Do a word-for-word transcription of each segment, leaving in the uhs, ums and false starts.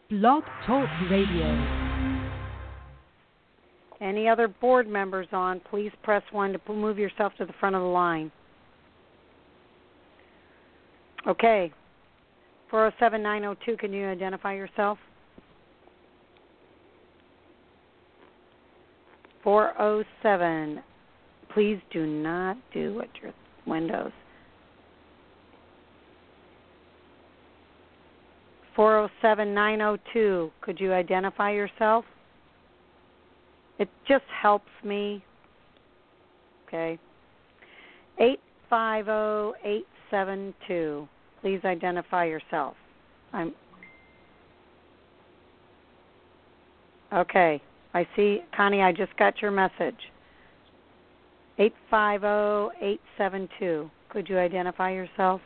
Blog Talk Radio. Any other board members on, please press one to move yourself to the front of the line. Okay. four oh seven, nine oh two, can you identify yourself? four oh seven. Please do not do at your windows. four oh seven, nine oh two, could you identify yourself? It just helps me. Okay. eight five zero, eight seven two. Please identify yourself. I'm Okay. I see, Connie, I just got your message. eight five zero, eight seven two. Could you identify yourself?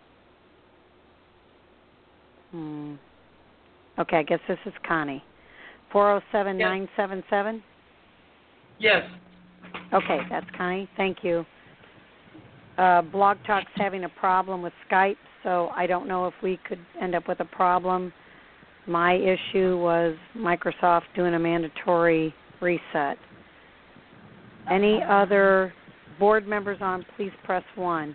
Hmm. Okay, I guess this is Connie. four oh seven, nine seven seven? Yes. Okay, that's Connie. Thank you. Uh, Blog Talk's having a problem with Skype, so I don't know if we could end up with a problem. My issue was Microsoft doing a mandatory reset. Any other board members on, please press one.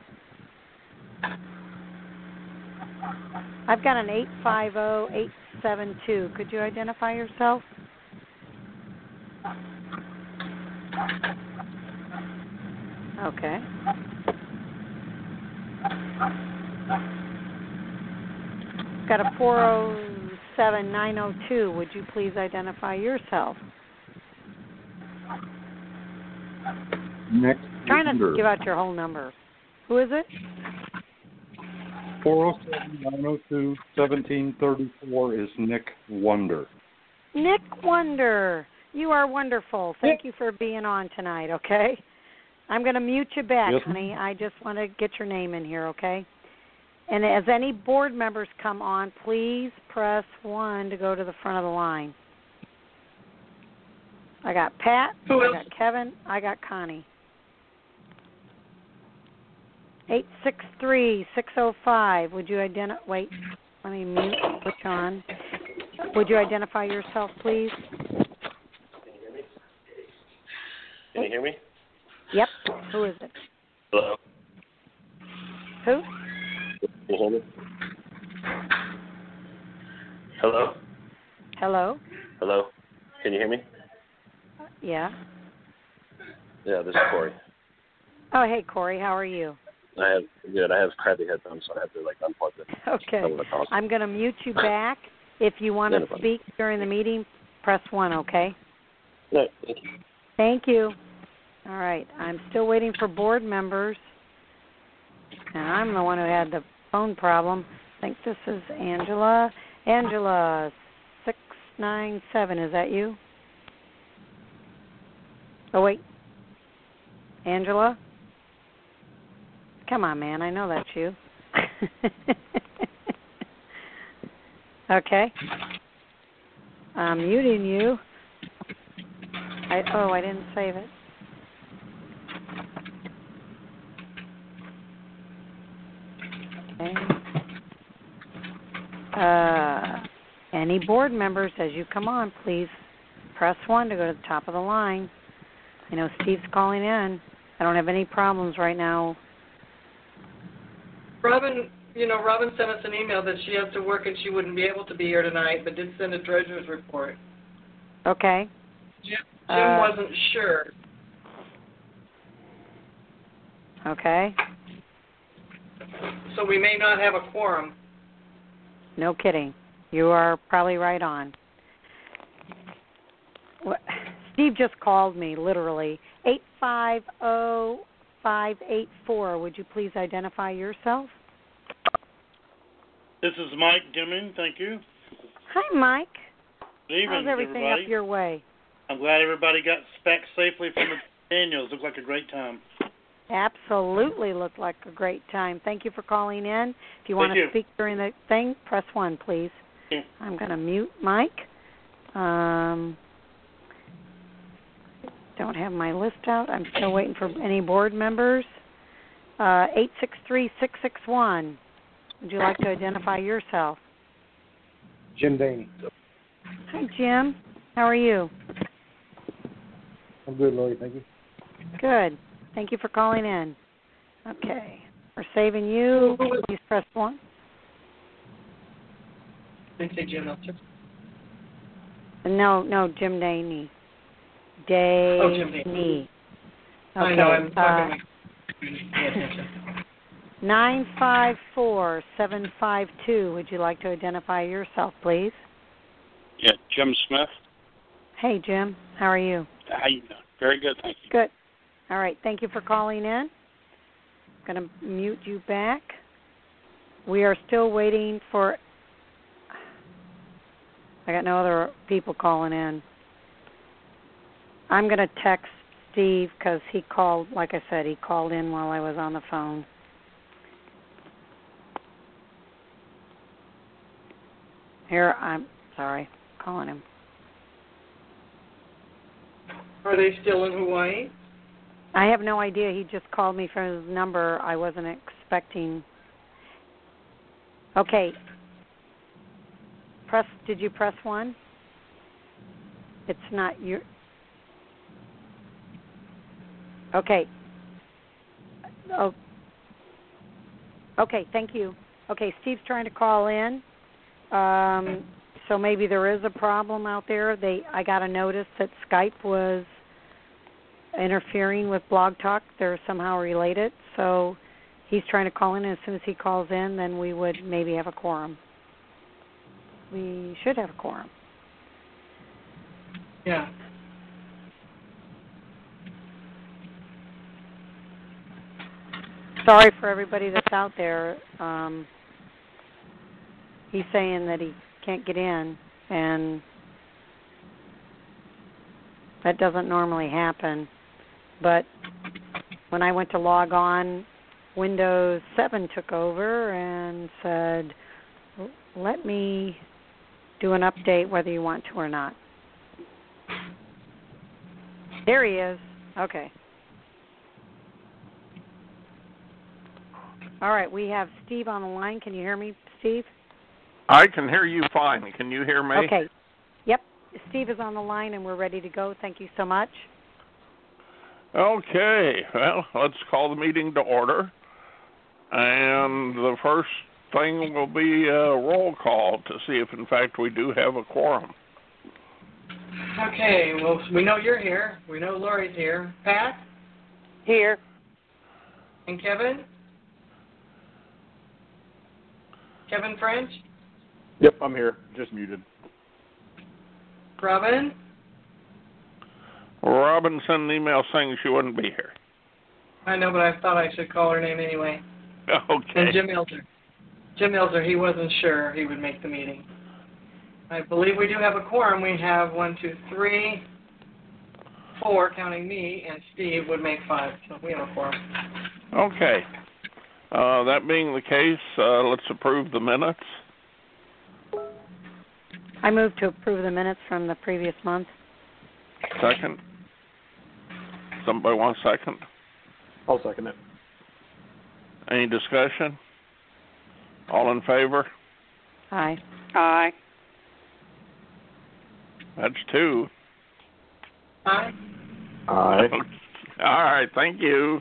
I've got an eight five zero, eight seven two. Could you identify yourself? Okay. Got a four oh seven, nine oh two. Would you please identify yourself? Next. Trying to give out your whole number. Who is it? four oh seven, nine oh two, seventeen thirty-four is Nick Wonder. Nick Wonder. You are wonderful. Thank you for being on tonight, okay? I'm going to mute you back, yes, honey. I just want to get your name in here, okay? And as any board members come on, please press one to go to the front of the line. I got Pat, Who I else? got Kevin, I got Connie. eight six three, six oh five. Would you identify? Wait, let me mute, switch on. Would you identify yourself, please? Can you hear me? Yep. Who is it? Hello? Who? Can you hear me? Hello? Hello? Hello? Can you hear me? Yeah. Yeah, this is Corey. Oh, hey, Corey. How are you? I have good. I have crappy headphones, so I have to like unplug them. Okay. I'm, gonna talk. I'm going to mute you back. If you want Yeah, to no problem. speak during the meeting, press one, okay? No, thank you. Thank you. All right. I'm still waiting for board members. And I'm the one who had the phone problem. I think this is Angela. Angela, six nine seven. Is that you? Oh, wait. Angela? Come on, man. I know that's you. Okay. I'm muting you. I, oh, I didn't save it. Okay. Uh, any board members, as you come on, please press one to go to the top of the line. I know Steve's calling in. I don't have any problems right now. Robin, you know, Robin sent us an email that she has to work and she wouldn't be able to be here tonight, but did send a treasurer's report. Okay. Jim, Jim Uh, wasn't sure. Okay. So we may not have a quorum. No kidding. You are probably right on. What, Steve just called me, literally. eight five zero, five eight four. Would you please identify yourself? This is Mike Dimming. Thank you. Hi, Mike. Good evening, How's everything everybody. up your way? I'm glad everybody got back safely from the Daniels. Looked like a great time. Absolutely looked like a great time. Thank you for calling in. If you want Thank to you. speak during the thing, press one, please. Yeah. I'm going to mute Mike. Um, don't have my list out. I'm still waiting for any board members. Uh, eight six three, six six one. Would you like to identify yourself? Jim Daney. Hi, Jim. How are you? I'm good, Lori. Thank you. Good. Thank you for calling in. Okay. We're saving you. Please press one. Didn't say Jim Meltzer. No, no, Jim Daney. Daney. Oh, Jim Daney. Okay. I know. I'm talking. Uh, Pay attention. nine five four seven five two. Would you like to identify yourself, please? Yeah, Jim Smith. Hey, Jim. How are you? How you doing? Very good, thank you. Good. All right. Thank you for calling in. I'm going to mute you back. We are still waiting for... I got no other people calling in. I'm going to text Steve because he called, like I said, he called in while I was on the phone. Here, I'm sorry, calling him. Are they still in Hawaii? I have no idea. He just called me from his number. I wasn't expecting. Okay. Press. Did you press one? It's not your. Okay. Oh. Okay. Thank you. Okay. Steve's trying to call in. Um, so maybe there is a problem out there. They. I got a notice that Skype was interfering with Blog Talk. They're somehow related. So he's trying to call in. And as soon as he calls in, then we would maybe have a quorum. We should have a quorum. Yeah. Sorry for everybody that's out there. Um, he's saying that he can't get in, and that doesn't normally happen. But when I went to log on, Windows seven took over and said, let me do an update whether you want to or not. There he is. Okay. All right, we have Steve on the line. Can you hear me, Steve? I can hear you fine. Can you hear me? Okay. Yep. Steve is on the line, and we're ready to go. Thank you so much. Okay. Well, let's call the meeting to order. And the first thing will be a roll call to see if, in fact, we do have a quorum. Okay, well, we know you're here. We know Lori's here. Pat? Here. And Kevin? Kevin French? Yep, I'm here. Just muted. Robin? Robin sent an email saying she wouldn't be here. I know, but I thought I should call her name anyway. Okay. And Jim Ilzer. Jim Ilzer, he wasn't sure he would make the meeting. I believe we do have a quorum. We have one, two, three, four, counting me, and Steve would make five. So we have a quorum. Okay. Uh, that being the case, uh, let's approve the minutes. I move to approve the minutes from the previous month. Second. Somebody want a second? I'll second it. Any discussion? All in favor? Aye. Aye. That's two. Aye. Aye. All right, thank you.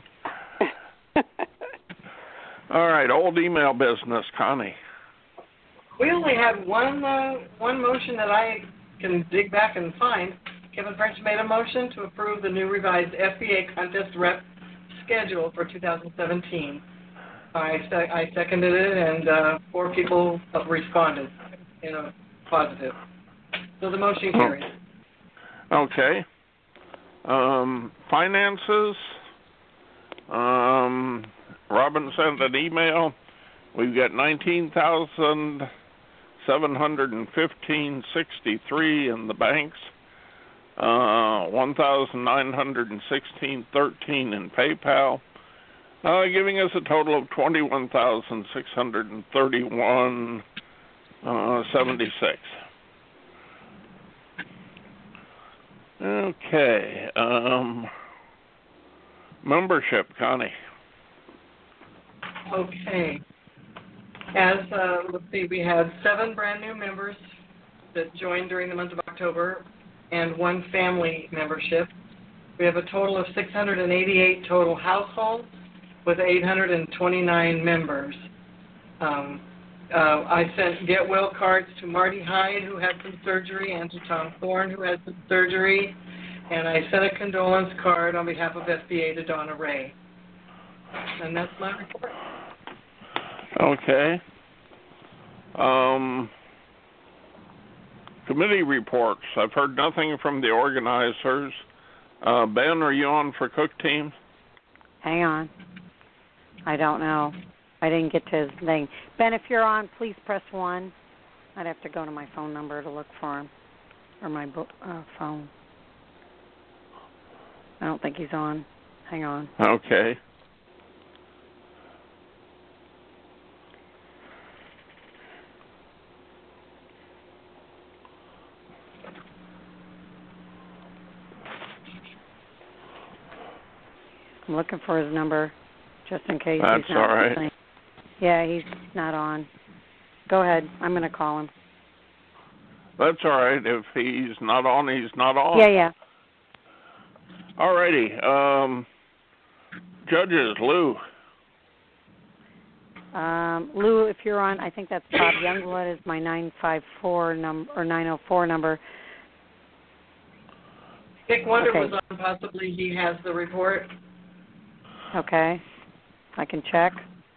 All right, old email business, Connie. We only had one uh, one motion that I can dig back and find. Kevin French made a motion to approve the new revised F B A contest rep schedule for two thousand seventeen. I, se- I seconded it, and uh, four people responded in a positive. So the motion carries. Okay. Um, finances. Um, Robin sent an email. We've got nineteen thousand seven hundred and fifteen sixty-three in the banks. Uh, one thousand nine hundred and sixteen thirteen in PayPal, uh, giving us a total of twenty-one thousand six hundred and thirty-one uh, seventy-six. Okay. Um, membership, Connie. Okay. As, uh, let's see, we had seven brand new members that joined during the month of October and one family membership. We have a total of six hundred eighty-eight total households with eight hundred twenty-nine members. Um, uh, I sent get well cards to Marty Hyde, who had some surgery, and to Tom Thorne, who had some surgery. And I sent a condolence card on behalf of S B A to Donna Ray. And that's my report. Okay. Um, committee reports. I've heard nothing from the organizers. Uh, Ben, are you on for Cook Team? Hang on. I don't know. I didn't get to his thing. Ben, if you're on, please press one. I'd have to go to my phone number to look for him, or my bo- uh, phone. I don't think he's on. Hang on. Okay. I'm looking for his number, just in case That's he's not all right. listening. Yeah, he's not on. Go ahead. I'm going to call him. That's all right. If he's not on, he's not on. Yeah, yeah. All righty. Um, judges, Lou. Um, Lou, if you're on, I think that's Bob Youngblood is my nine five four number or nine oh four number. Dick Wonder Okay. was on. Possibly he has the report. Okay. I can check.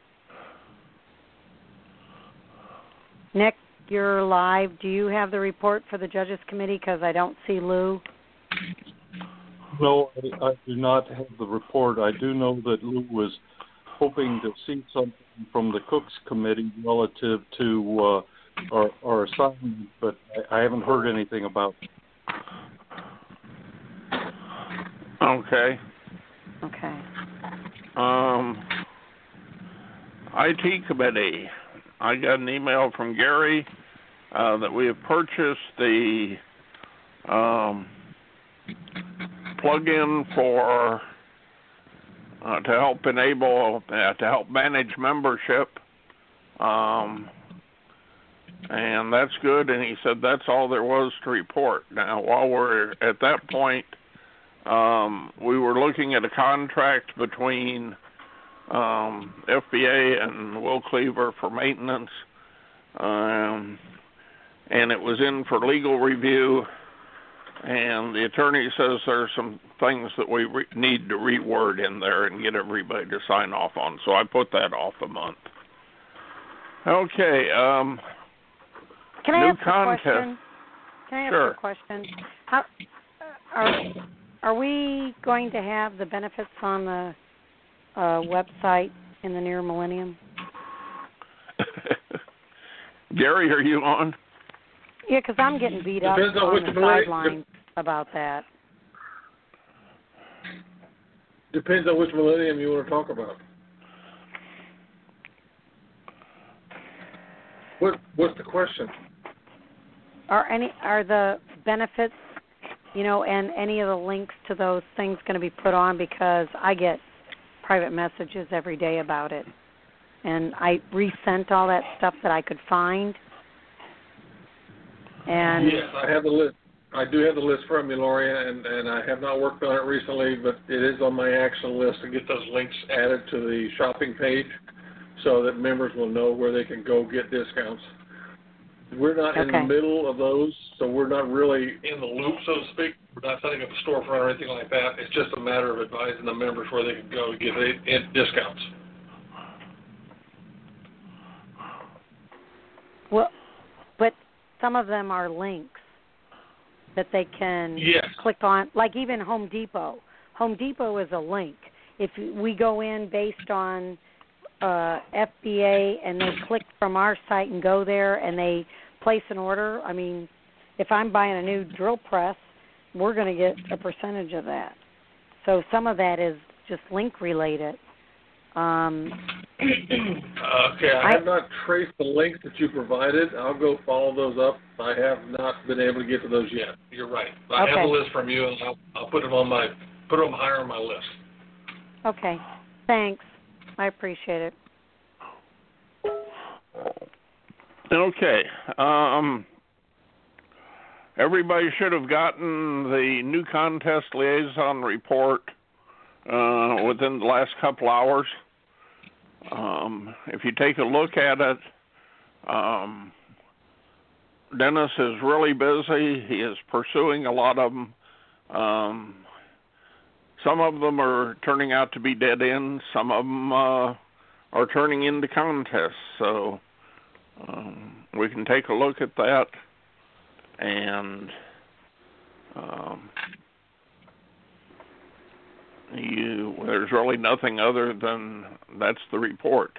Nick, you're live. Do you have the report for the Judges Committee? Because I don't see Lou. No, I, I do not have the report. I do know that Lou was hoping to see something from the Cooks Committee relative to uh, our, our assignment, but I, I haven't heard anything about it. Okay. Okay. Um, I T Committee. I got an email from Gary uh, that we have purchased the um, plug-in for uh, to help enable uh, to help manage membership, um, and that's good. And he said that's all there was to report. Now, while we're at that point, um, we were looking at a contract between um, F B A and Will Cleaver for maintenance, um, and it was in for legal review. And the attorney says there's some things that we re- need to reword in there and get everybody to sign off on. So I put that off a month. Okay. Um, Can I new ask contest. a question? Can I ask Sure. a question? How are are we going to have the benefits on the uh, website in the near millennium? Gary, are you on? Yeah, because I'm getting beat up Depends on on which the millennium- sidelines about that. Depends on which millennium you want to talk about. What What's the question? Are any are the benefits, you know, and any of the links to those things going to be put on? Because I get private messages every day about it, and I resent all that stuff that I could find. And Yes, I have the list. I do have the list from you, Gloria, and, and I have not worked on it recently, but it is on my action list to get those links added to the shopping page so that members will know where they can go get discounts. We're not in the Okay. middle of those, so we're not really in the loop, so to speak. We're not setting up a storefront or anything like that. It's just a matter of advising the members where they can go to get a, a discounts. well, but some of them are links that they can Yes. click on, like even Home Depot. Home Depot is a link. If we go in based on uh, F B A and they click from our site and go there and they place an order, I mean, if I'm buying a new drill press, we're going to get a percentage of that. So some of that is just link related. Um, Okay, I have not traced the links that you provided. I'll go follow those up. I have not been able to get to those yet. You're right. I have Okay. the list from you, and I'll, I'll put them on my put them higher on my list. okay, thanks. I appreciate it. Okay. Um, everybody should have gotten the new contest liaison report uh, within the last couple hours. Um, if you take a look at it, um, Dennis is really busy. He is pursuing a lot of them. Um, some of them are turning out to be dead ends. Some of them uh, are turning into contests. So um, we can take a look at that. And um, you, there's really nothing other than that's the report.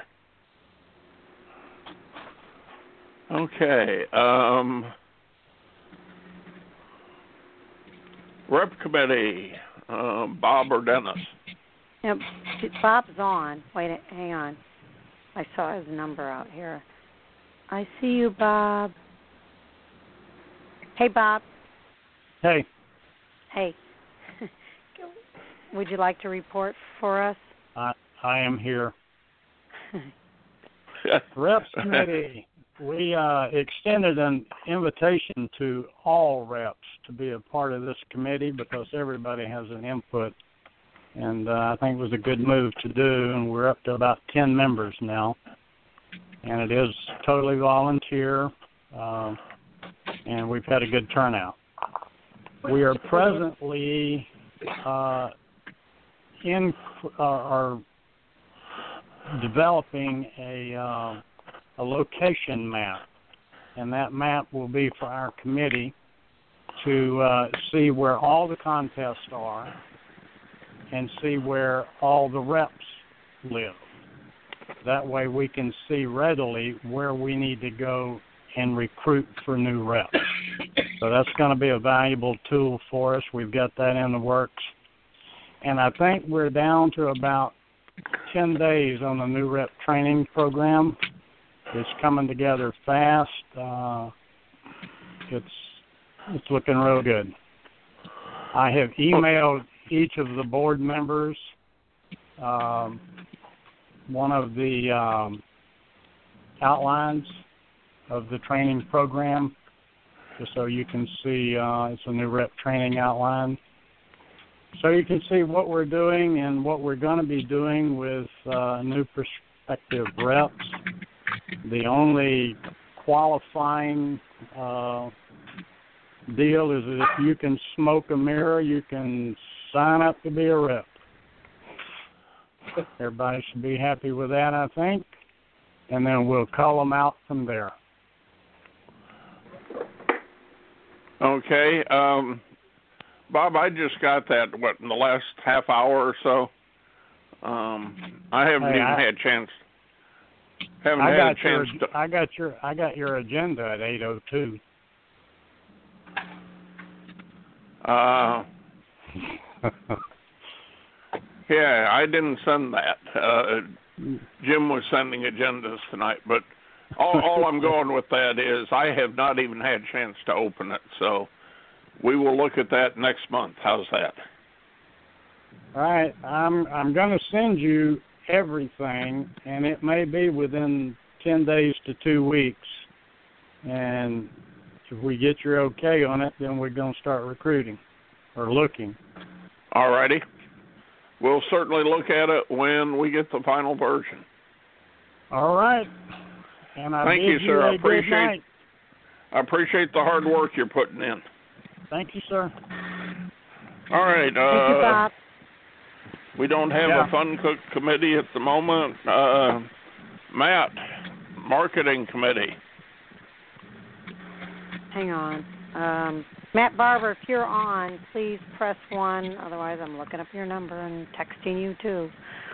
Okay. Um, Rep Committee, uh, Bob or Dennis? Yep, Bob's on. Wait, hang on. I saw his number out here. I see you, Bob. Hey, Bob. Hey. Hey. Would you like to report for us? I I am here. Reps Committee, we uh, extended an invitation to all reps to be a part of this committee because everybody has an input. And uh, I think it was a good move to do, and we're up to about ten members now. And it is totally volunteer, uh, and we've had a good turnout. We are presently uh, in uh, are developing a uh, a location map, and that map will be for our committee to uh, see where all the contests are and see where all the reps live. That way we can see readily where we need to go and recruit for new reps. So that's going to be a valuable tool for us. We've got that in the works. And I think we're down to about ten days on the new rep training program. It's coming together fast. Uh, it's it's looking real good. I have emailed each of the board members um, one of the um, outlines of the training program, just so you can see. Uh, it's a new rep training outline. So you can see what we're doing and what we're going to be doing with uh, new prospective reps. The only qualifying uh, deal is that if you can smoke a mirror, you can sign up to be a rep. Everybody should be happy with that, I think. And then we'll call them out from there. Okay. Um, Bob, I just got that, what, in the last half hour or so? Um, I haven't hey, even I, had a chance. Haven't I had got a chance your, to... I got your I got your agenda at eight oh two. Uh, yeah, I didn't send that. Uh, Jim was sending agendas tonight, but all, all I'm going with that is I have not even had a chance to open it, so we will look at that next month. How's that? All right, I'm I'm going to send you everything, and it may be within ten days to two weeks. And if we get your okay on it, then we're going to start recruiting or looking. All righty. We'll certainly look at it when we get the final version. All right. And I Thank bid you, sir. I a good appreciate night. I appreciate the hard work you're putting in. Thank you, sir. All right. Uh, Thank you, Bob. We don't have Yeah. a Fun Cook committee at the moment. Uh, Matt, marketing committee. Hang on. Um, Matt Barber, if you're on, please press one. Otherwise, I'm looking up your number and texting you, too.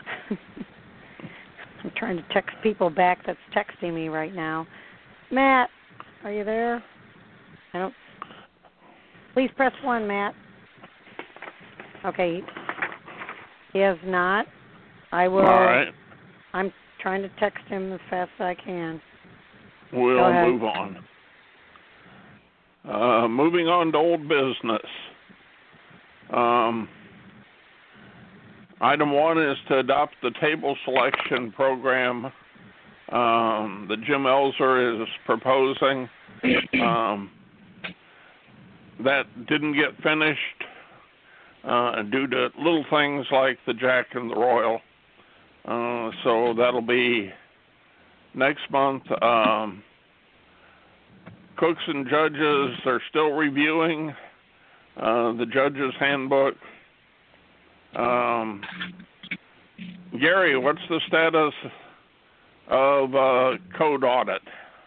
I'm trying to text people back that's texting me right now. Matt, are you there? I don't. Please press one, Matt. Okay. He has not. I will. All right. I'm trying to text him as fast as I can. We'll Go ahead. move on. Uh, moving on to old business. Um, item one is to adopt the table selection program um, that Jim Elser is proposing. Um, that didn't get finished uh, due to little things like the Jack and the Royal. Uh, so that'll be next month. Um, cooks and judges, they're still reviewing uh, the judge's handbook. Um, Gary, what's the status of uh, code audit?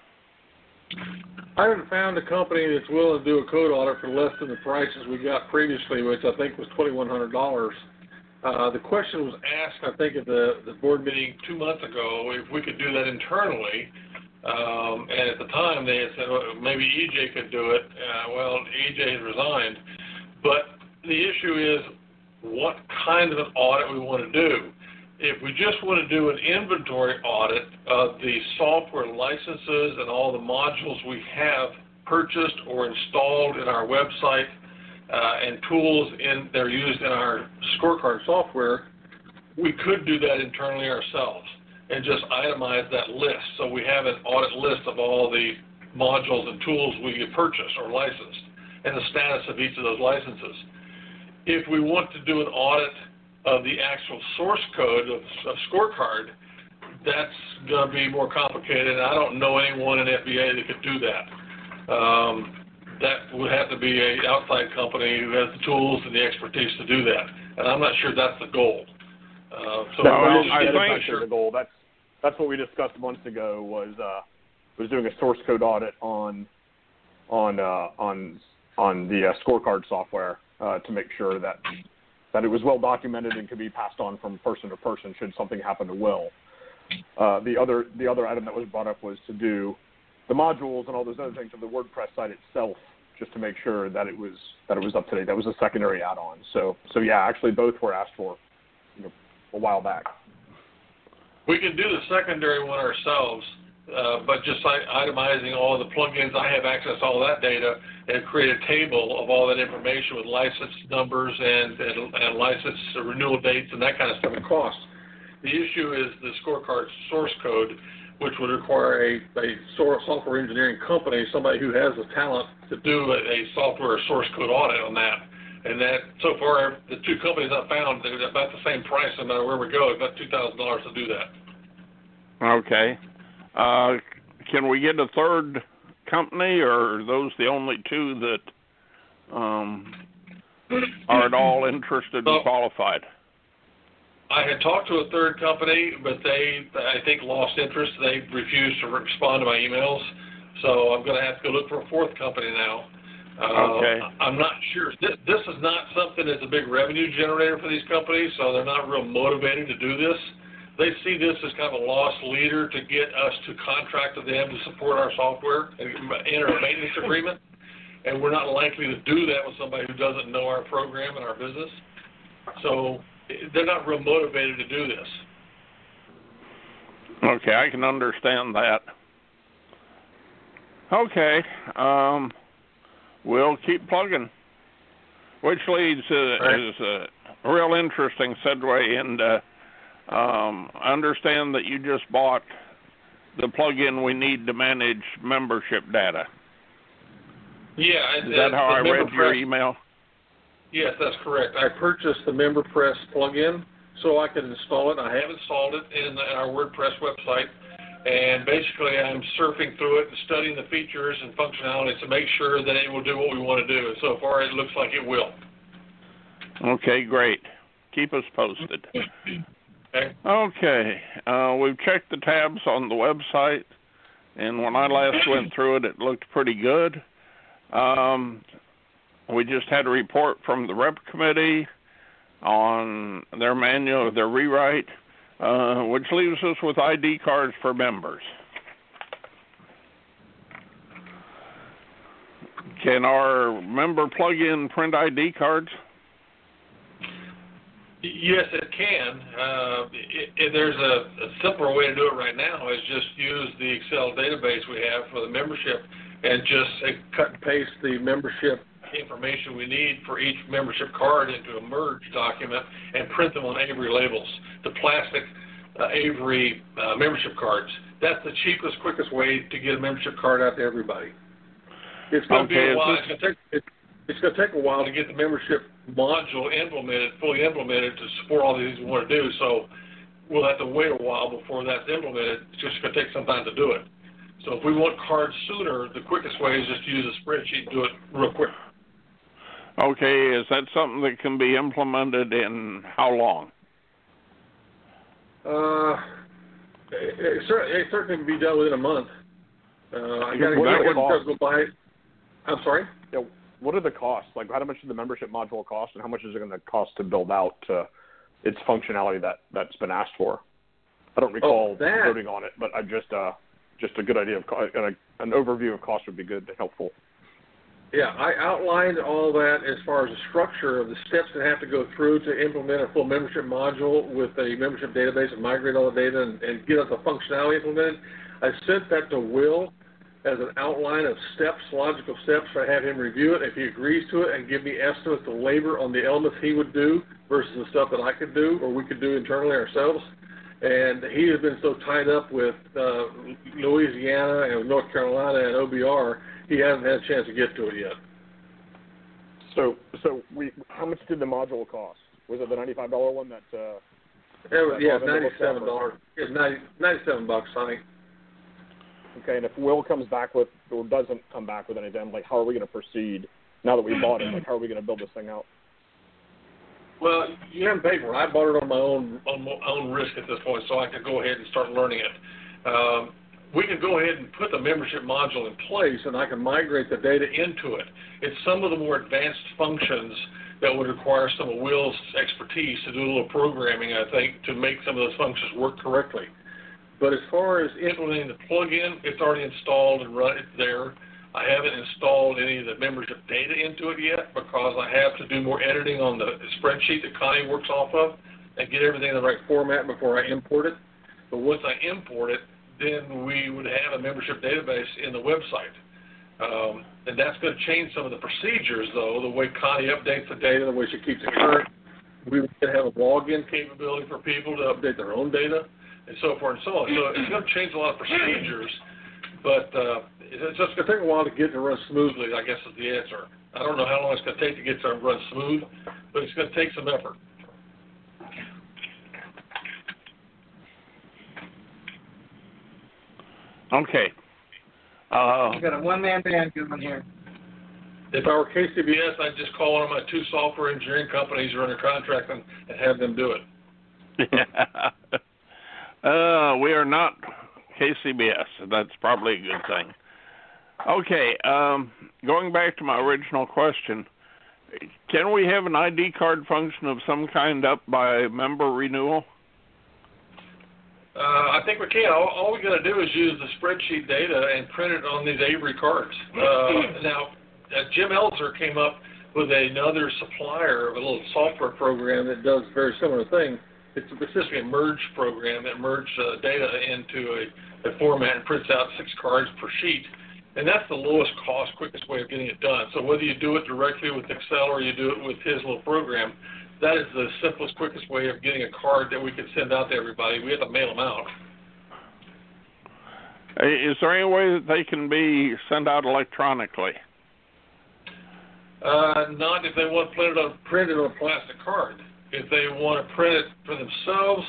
I haven't found a company that's willing to do a code audit for less than the prices we got previously, which I think was twenty-one hundred dollars. Uh, the question was asked, I think, at the, the board meeting two months ago, if we could do that internally. Um, and at the time, they had said, well, maybe E J could do it. Uh, well, E J has resigned. But the issue is what kind of an audit we want to do. If we just want to do an inventory audit of the software licenses and all the modules we have purchased or installed in our website uh, and tools in that are used in our scorecard software, we could do that internally ourselves and just itemize that list. So we have an audit list of all the modules and tools we have purchased or licensed and the status of each of those licenses. If we want to do an audit of the actual source code of a scorecard, that's going to be more complicated. And I don't know anyone in F B A that could do that. Um, that would have to be an outside company who has the tools and the expertise to do that. And I'm not sure that's the goal. Uh, so no, well, I think think sure. the goal. That's that's what we discussed months ago. Was uh, was doing a source code audit on on uh, on on the uh, scorecard software uh, to make sure that. that it was well documented and could be passed on from person to person should something happen to Will. Uh, the other the other item that was brought up was to do the modules and all those other things of the WordPress site itself, just to make sure that it was that it was up to date. That was a secondary add-on. So so yeah, actually both were asked for, you know, a while back. We can do the secondary one ourselves, uh, but just itemizing all the plugins, I have access to all that data and create a table of all that information with license numbers and, and, and license renewal dates and that kind of stuff and costs. The issue is the scorecard source code, which would require a, a software engineering company, somebody who has the talent to do a, a software source code audit on that. And that, so far, the two companies I've found, they're about the same price no matter where we go, about two thousand dollars to do that. Okay. Uh, can we get a third company, or are those the only two that um, are at all interested and qualified? I had talked to a third company, but they, I think, lost interest. They refused to respond to my emails. So I'm going to have to go look for a fourth company now. Uh, okay. I'm not sure. This, this is not something that's a big revenue generator for these companies, so they're not real motivated to do this. They see this as kind of a loss leader to get us to contract with them to support our software and enter a maintenance agreement. And we're not likely to do that with somebody who doesn't know our program and our business. So they're not real motivated to do this. Okay, I can understand that. Okay, um, we'll keep plugging. Which leads uh, right. is a real interesting segue into Um, I understand that you just bought the plugin we need to manage membership data. Yeah. Is that how I read your email? Yes, that's correct. I purchased the MemberPress plugin so I could install it. I have installed it in our WordPress website, and basically I'm surfing through it and studying the features and functionality to make sure that it will do what we want to do, and so far it looks like it will. Okay, great. Keep us posted. Okay. Okay. Uh, we've checked the tabs on the website, and when I last went through it, it looked pretty good. Um, we just had a report from the rep committee on their manual, their rewrite, uh, which leaves us with I D cards for members. Can our member plug in print I D cards? Yes, it can. Uh, it, it, there's a, a simpler way to do it right now is just use the Excel database we have for the membership and just uh, cut and paste the membership information we need for each membership card into a merge document and print them on Avery labels, the plastic uh, Avery uh, membership cards. That's the cheapest, quickest way to get a membership card out to everybody. It's going to okay, be a while. This... It's going to take, it, it's going to take a while to get the membership module implemented, fully implemented to support all the things we want to do. So we'll have to wait a while before that's implemented. It's just going to take some time to do it. So if we want cards sooner, the quickest way is just to use a spreadsheet and do it real quick. Okay, is that something that can be implemented in how long? Uh, it, it, it certainly can be done within a month. Uh, I got to go, go buy it. I'm sorry? Yeah, what are the costs? Like, how much does the membership module cost, and how much is it going to cost to build out uh, its functionality that, that's been asked for? I don't recall oh, that. voting on it, but I just uh, just a good idea of co- an, an overview of cost would be good and helpful. Yeah, I outlined all that as far as the structure of the steps that have to go through to implement a full membership module with a membership database and migrate all the data and, and get the functionality implemented. I sent that to Will as an outline of steps, logical steps. I have him review it. If he agrees to it and give me estimates of labor on the elements he would do versus the stuff that I could do or we could do internally ourselves. And he has been so tied up with uh, Louisiana and North Carolina and O B R, he hasn't had a chance to get to it yet. So, so we, how much did the module cost? Was it the ninety-five dollar one that? Uh, it was, yeah, ninety-seven dollars. It's ninety, ninety-seven bucks, honey. Okay, and if Will comes back with, or doesn't come back with anything, like, how are we going to proceed now that we bought it? Like, how are we going to build this thing out? Well, you haven't paid for it. I bought it on my own on my own risk at this point, so I could go ahead and start learning it. Um, we can go ahead and put the membership module in place, and I can migrate the data into it. It's some of the more advanced functions that would require some of Will's expertise to do a little programming, I think, to make some of those functions work correctly. But as far as implementing the plugin, it's already installed and run. It's there. I haven't installed any of the membership data into it yet because I have to do more editing on the spreadsheet that Connie works off of and get everything in the right format before I import it. But once I import it, then we would have a membership database in the website. Um, and that's going to change some of the procedures, though, the way Connie updates the data, the way she keeps it current. We would have a login capability for people to update their own data and so forth and so on. So it's going to change a lot of procedures, but uh, it's just going to take a while to get it to run smoothly, I guess is the answer. I don't know how long it's going to take to get it to run smooth, but it's going to take some effort. Okay. Uh, We've got a one-man band going here. If I were K C B S, I'd just call one of my two software engineering companies who are under contract and, and have them do it. uh, we are not K C B S. That's probably a good thing. Okay. Um, going back to my original question, can we have an I D card function of some kind up by member renewal? Uh, I think we can. All, all we got to do is use the spreadsheet data and print it on these Avery cards. Uh, now, uh, Jim Elzer came up with another supplier of a little software program that does a very similar thing. It's essentially a merge program that merges uh, data into a, a format and prints out six cards per sheet. And that's the lowest cost, quickest way of getting it done. So whether you do it directly with Excel or you do it with his little program, that is the simplest, quickest way of getting a card that we can send out to everybody. We have to mail them out. Is there any way that they can be sent out electronically? Uh, not if they want to print it on, print it on a plastic card. If they want to print it for themselves,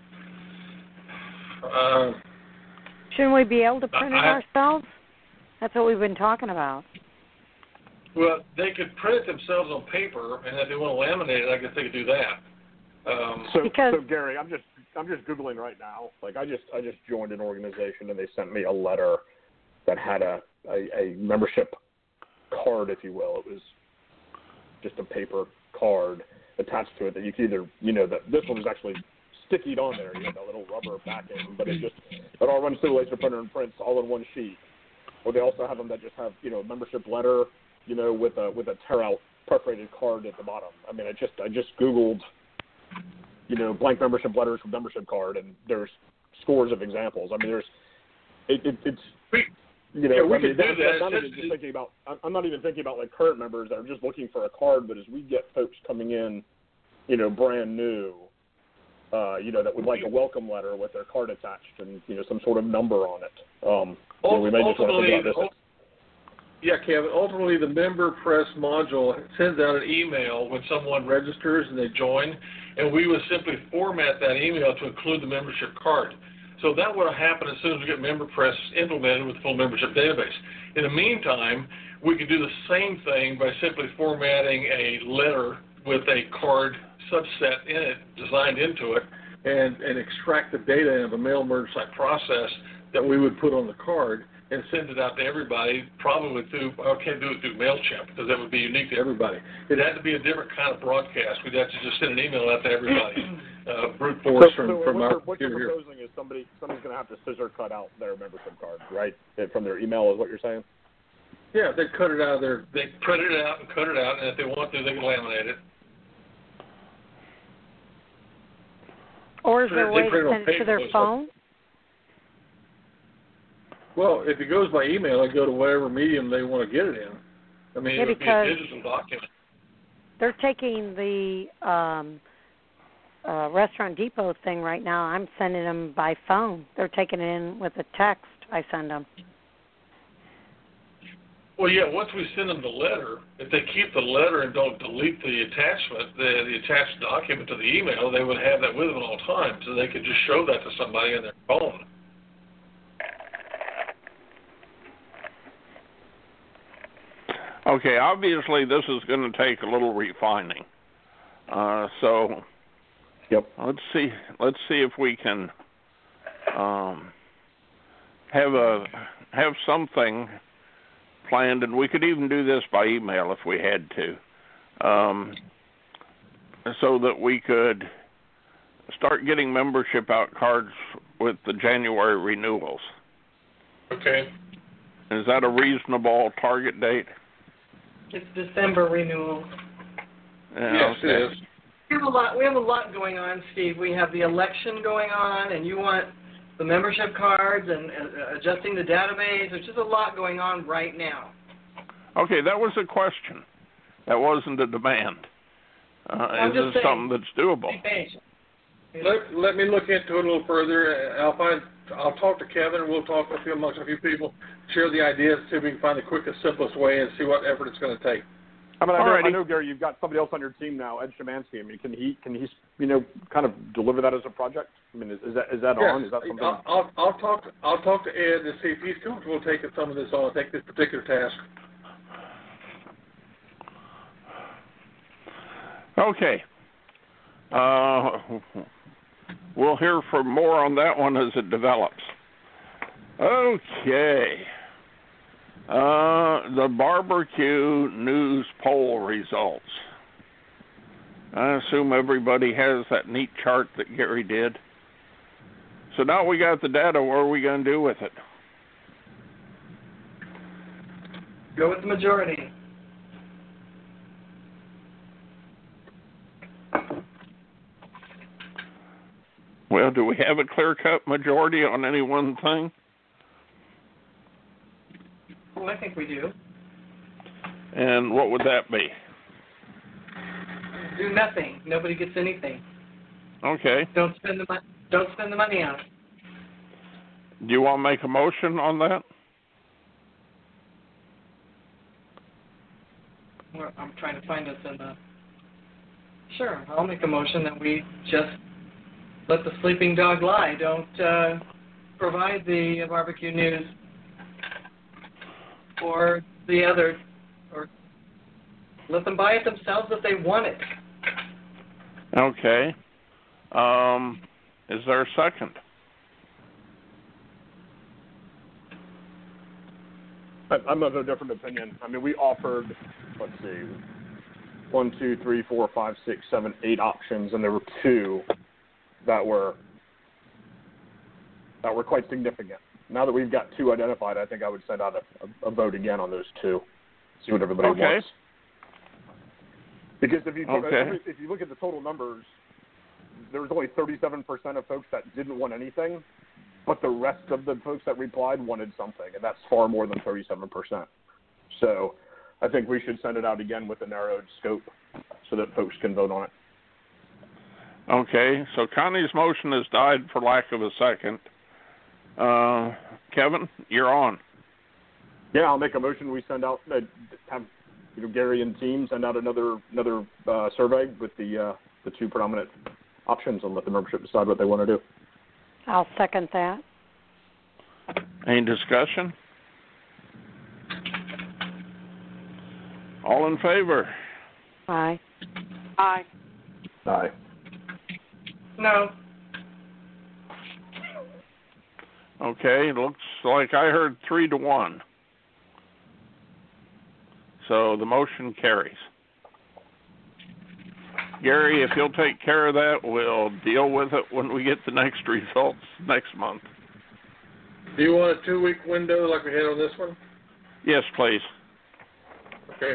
uh, shouldn't we be able to print it I, ourselves? That's what we've been talking about. Well, they could print it themselves on paper, and if they want to laminate it, I guess they could do that. Um, so, because, so Gary, I'm just I'm just googling right now. Like I just I just joined an organization, and they sent me a letter that had a, a, a membership card, if you will. It was just a paper card attached to it that you could either, you know, that this one was actually stickied on there. You know, that little rubber backing, but it just it all runs through the laser printer and prints all in one sheet. Or they also have them that just have, you know, membership letter, you know, with a with a tear out perforated card at the bottom. I mean, I just I just Googled, you know, blank membership letters from membership card, and there's scores of examples. I mean, there's it, it it's you know, yeah, we I mean, could do I'm, that. I'm not even just thinking about I'm not even thinking about like current members that are just looking for a card, but as we get folks coming in, you know, brand new, uh, you know, that would like a welcome letter with their card attached and, you know, some sort of number on it. Um, you know, we may just want to think about this. Yeah, Kevin. Ultimately, the Member Press module sends out an email when someone registers and they join, and we would simply format that email to include the membership card. So that would happen as soon as we get Member Press implemented with the full membership database. In the meantime, we could do the same thing by simply formatting a letter with a card subset in it, designed into it, and, and extract the data of a mail merge type process that we would put on the card and send it out to everybody, probably through, I can't do it through MailChimp because that would be unique to everybody. It had to be a different kind of broadcast. We'd have to just send an email out to everybody, uh, brute force so, from, so from what our you're, what you're here. proposing is somebody, somebody's going to have to scissor cut out their membership card, right, from their email is what you're saying? Yeah, they cut it out of their, they print it out and cut it out, and if they want to, they can laminate it. Or is So there a they way print to it on send it to paper, their so- phone? Well, if it goes by email, it go to whatever medium they want to get it in. I mean, Yeah, it would be because- a digital document. They're taking the um, uh, Restaurant Depot thing right now. I'm sending them by phone. They're taking it in with a text I send them. Well, yeah, once we send them the letter, if they keep the letter and don't delete the attachment, the, the attached document to the email, they would have that with them at all times, so they could just show that to somebody on their phone. Okay, obviously this is going to take a little refining. Uh, so, yep. Let's see. Let's see if we can um, have a have something planned, and we could even do this by email if we had to, um, so that we could start getting membership out cards with the January renewals. Okay. Is that a reasonable target date? It's December renewal. Yeah, yes, okay. it is. We have a lot. We have a lot going on, Steve. We have the election going on, and you want the membership cards and uh, adjusting the database. There's just a lot going on right now. Okay, that was a question. That wasn't a demand. Uh, I'm is just this saying, something that's doable? be patient. Let, let me look into it a little further. I'll find. I'll talk to Kevin. We'll talk a few amongst a few people, share the ideas, see if we can find the quickest, simplest way, and see what effort it's going to take. I mean, I know, Alrighty. I know, Gary, you've got somebody else on your team now, Ed Shemansky. I mean, can he, can he, you know, kind of deliver that as a project? I mean, is, is that is that Yes. on? Is that something? I'll, I'll, I'll talk. To, I'll talk to Ed and see if he's comfortable taking some of this on. Take this particular task. Okay. Uh, we'll hear from more on that one as it develops. Okay. Uh, the barbecue news poll results. I assume everybody has that neat chart that Gary did. So now we got the data. What are we going to do with it? Go with the majority. Well, do we have a clear-cut majority on any one thing? Well, I think we do. And what would that be? Do nothing. Nobody gets anything. Okay. Don't spend the money. Don't spend the money on it. Do you want to make a motion on that? Well, I'm trying to find us in the. Sure, I'll make a motion that we just let the sleeping dog lie. Don't uh, provide the barbecue news or the other, or let them buy it themselves if they want it. Okay. Um, is there a second? I'm of a different opinion. I mean, we offered, let's see, one, two, three, four, five, six, seven, eight options, and there were two that were that were quite significant. Now that we've got two identified, I think I would send out a, a, a vote again on those two, see what everybody Okay. wants. Because if you Okay. if you look at the total numbers, there was only thirty-seven percent of folks that didn't want anything, but the rest of the folks that replied wanted something, and that's far more than thirty-seven percent. So I think we should send it out again with a narrowed scope so that folks can vote on it. Okay, so Connie's motion has died for lack of a second. Uh, Kevin, you're on. Yeah, I'll make a motion. We send out, uh, have you know, Gary and team send out another another uh, survey with the uh, the two predominant options and let the membership decide what they want to do. I'll second that. Any discussion? All in favor? Aye. Aye. Aye. No. Okay, it looks like I heard three to one. So the motion carries. Gary, if you'll take care of that, we'll deal with it when we get the next results next month. Do you want a two-week window like we had on this one? Yes, please. Okay.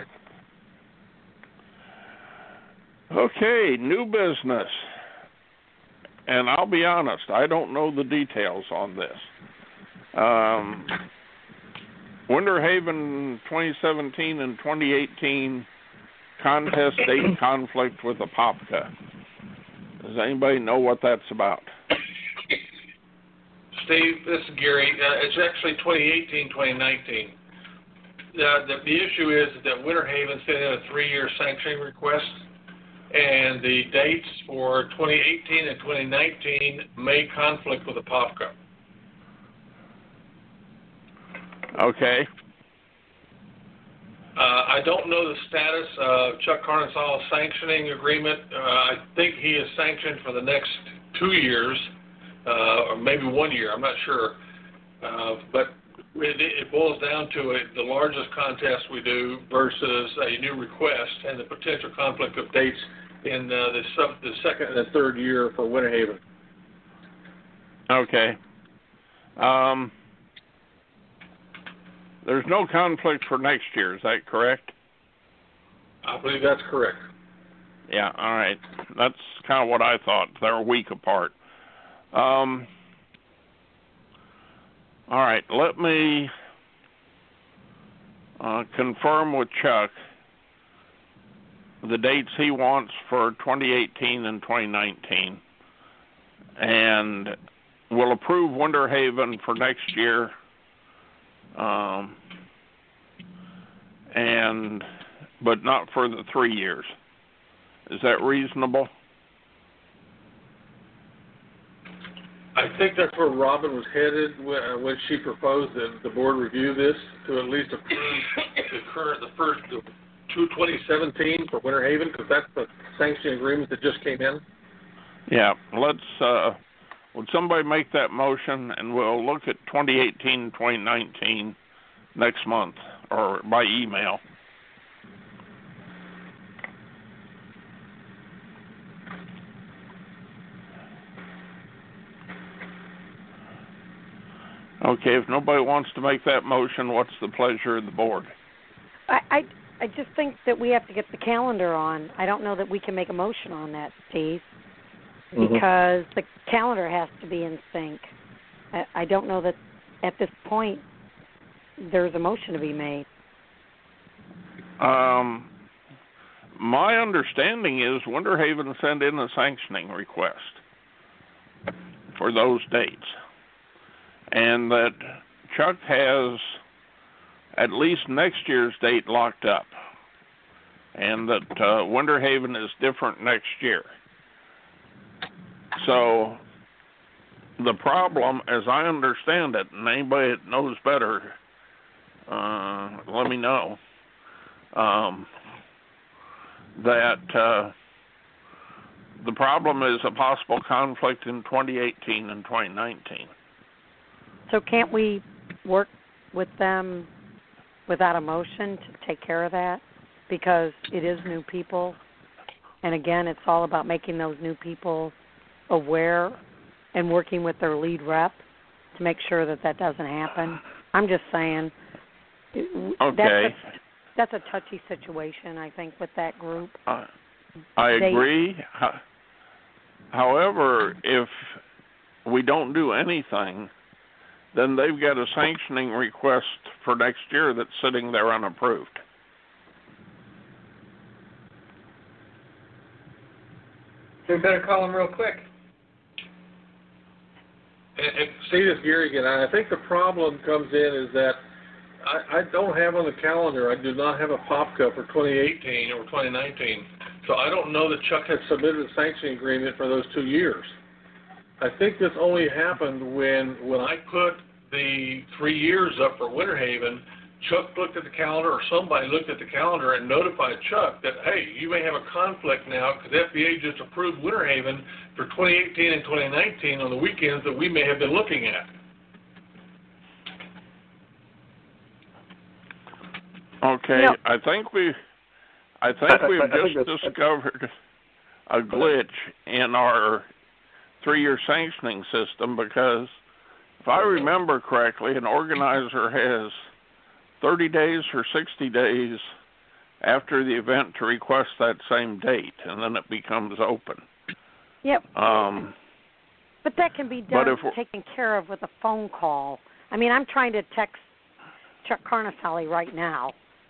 Okay, new business. And I'll be honest, I don't know the details on this. Um, Winter Haven twenty seventeen and twenty eighteen contest date conflict with Apopka. Does anybody know what that's about? Steve, this is Gary. Uh, it's actually twenty eighteen, twenty nineteen. Uh, the, the issue is that Winter Haven sent in a three-year sanctioning request, and the dates for twenty eighteen and twenty nineteen may conflict with Apopka. Okay. Uh, I don't know the status of Chuck Carnisol's sanctioning agreement. Uh, I think he is sanctioned for the next two years, uh, or maybe one year. I'm not sure. Uh, but it, it boils down to it, the largest contest we do versus a new request and the potential conflict of dates in uh, the, sub, the second and the third year for Winter Haven. Okay. Um, there's no conflict for next year, is that correct? I believe that's correct. Yeah, all right. That's kind of what I thought. They're a week apart. Um, all right, let me uh, confirm with Chuck the dates he wants for twenty eighteen and twenty nineteen. And we'll approve Winter Haven for next year. Um, and but not for the three years. Is that reasonable? I think that's where Robin was headed when, when she proposed that the board review this to at least approve the current, the first, the two twenty seventeen for Winter Haven, because that's the sanctioning agreement that just came in. Yeah, let's. Uh, would somebody make that motion, and we'll look at twenty eighteen, twenty nineteen next month, or by email. Okay, if nobody wants to make that motion, what's the pleasure of the board? I, I, I just think that we have to get the calendar on. I don't know that we can make a motion on that, Steve, Mm-hmm. because the calendar has to be in sync. I, I don't know that at this point there's a motion to be made. Um, my understanding is Winter Haven sent in a sanctioning request for those dates, and that Chuck has at least next year's date locked up, and that uh, Winter Haven is different next year. So the problem, as I understand it, and anybody that knows better, uh, let me know, um, that uh, the problem is a possible conflict in twenty eighteen and twenty nineteen. So can't we work with them without a motion to take care of that? Because it is new people. And again, it's all about making those new people aware and working with their lead rep to make sure that that doesn't happen. I'm just saying. Okay. That's a, that's a touchy situation, I think, with that group. Uh, I They, agree. However, if we don't do anything, then they've got a sanctioning request for next year that's sitting there unapproved. We better call them real quick. And, and see this, Gary, again, I think the problem comes in is that I, I don't have on the calendar, I do not have a POPCA for twenty eighteen or twenty nineteen. So I don't know that Chuck had submitted a sanctioning agreement for those two years. I think this only happened when when I put the three years up for Winter Haven. Chuck looked at the calendar, or somebody looked at the calendar and notified Chuck that, hey, you may have a conflict now because F B A just approved Winter Haven for twenty eighteen and twenty nineteen on the weekends that we may have been looking at. Okay, yep. I think we, I think we've I, I, just I discovered a glitch in our three-year sanctioning system because, if I remember correctly, an organizer has thirty days or sixty days after the event to request that same date, and then it becomes open. Yep. Um, but that can be done, taken care of with a phone call. I mean, I'm trying to text Chuck Carnesali right now.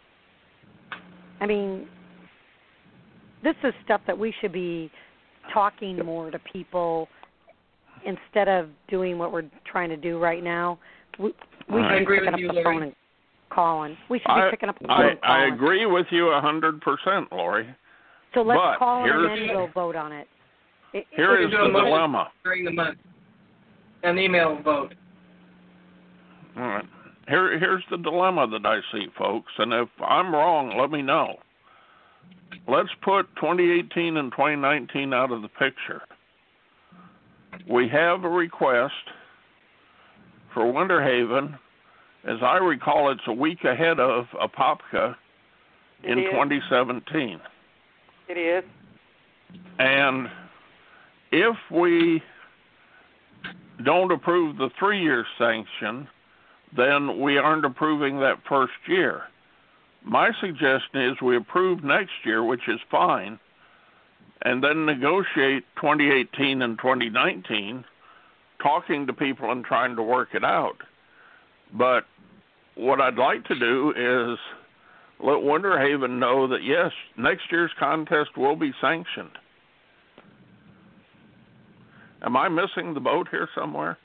I mean, this is stuff that we should be talking more to people instead of doing what we're trying to do right now. We, we I should agree pick with up you, the Lori. phone and calling. We should I, be picking up the phone I, and calling. I agree with you a hundred percent, Lori. So let's but call them and then here's- we'll vote on it. it Here it, is the dilemma. During the month, an email vote. All right. Here, here's the dilemma that I see, folks, and if I'm wrong, let me know. Let's put twenty eighteen and twenty nineteen out of the picture. We have a request for Winter Haven. As I recall, it's a week ahead of a POPCA in It is. twenty seventeen. It is. And if we don't approve the three-year sanction, then we aren't approving that first year. My suggestion is we approve next year, which is fine, and then negotiate twenty eighteen and twenty nineteen, talking to people and trying to work it out. But what I'd like to do is let Winter Haven know that, yes, next year's contest will be sanctioned. Am I missing the boat here somewhere?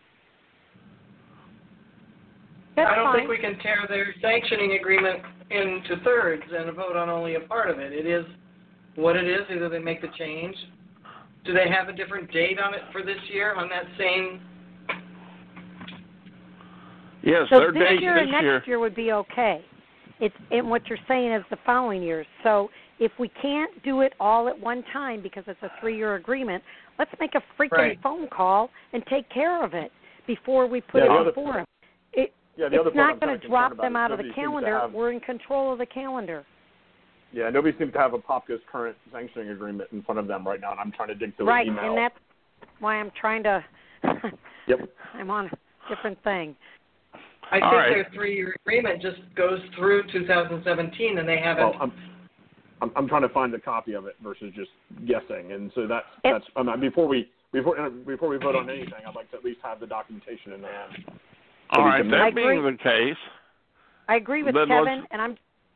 That's I don't fine. think we can tear their sanctioning agreement into thirds and vote on only a part of it. It is what it is. Either they make the change. Do they have a different date on it for this year on that same? Yes, so their this date year this and next year. year would be okay. It's and what you're saying is the following years. So if we can't do it all at one time because it's a three-year agreement, let's make a freaking Right. phone call and take care of it before we put Yeah, the it other- before them. It, Yeah, the other it's part not I'm going kinda to drop concerned them about out is of the nobody seems to calendar. have- We're in control of the calendar. Yeah, nobody seems to have a POPCA's current sanctioning agreement in front of them right now, and I'm trying to dig through Right, an email. and that's why I'm trying to. Yep. I'm on a different thing. I think All right. their three-year agreement just goes through two thousand seventeen, and they haven't. Well, I'm, I'm I'm trying to find a copy of it versus just guessing, and so that's It- that's um, before we before before we vote on anything, I'd like to at least have the documentation in hand. All we right, can that I being agree. the case, I agree with Then Kevin, let's- and I'm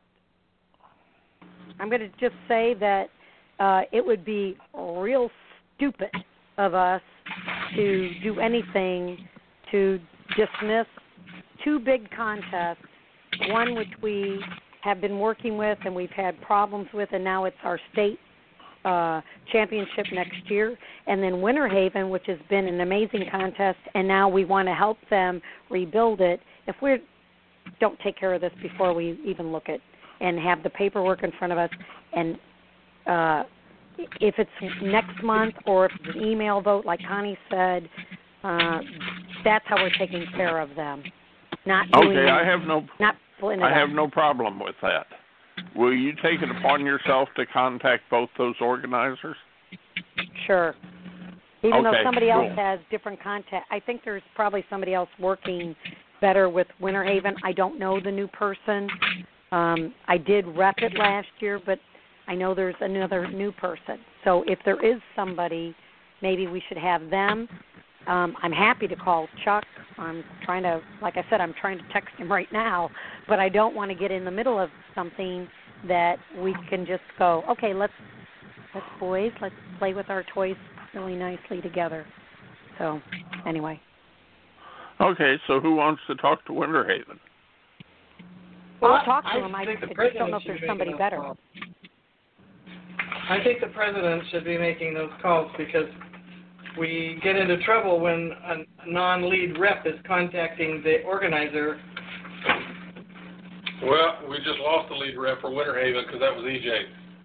I'm going to just say that uh, it would be real stupid of us to do anything to dismiss two big contests, one which we have been working with and we've had problems with, and now it's our state uh, championship next year, and then Winter Haven, which has been an amazing contest, and now we want to help them rebuild it. If we don't take care of this before we even look at and have the paperwork in front of us, and uh, if it's next month or if it's an email vote, like Connie said, uh, that's how we're taking care of them. Not doing okay, it, I have no, not splitting it I have up. no problem with that. Will you take it upon yourself to contact both those organizers? Sure. Even though Okay, somebody else cool. has different contact, I think there's probably somebody else working better with Winter Haven. I don't know the new person. Um, I did rep it last year, but I know there's another new person. So if there is somebody, maybe we should have them. Um, I'm happy to call Chuck. I'm trying to, like I said, I'm trying to text him right now, but I don't want to get in the middle of something that we can just go, okay, let's, let's boys, let's play with our toys really nicely together. So, anyway. Okay, so who wants to talk to Winter Haven? Well, I'll talk to I him. I, think the I just president don't know if should there's be somebody making those better. calls. I think the president should be making those calls because we get into trouble when a non-lead rep is contacting the organizer. Well, we just lost the lead rep for Winter Haven because that was E J.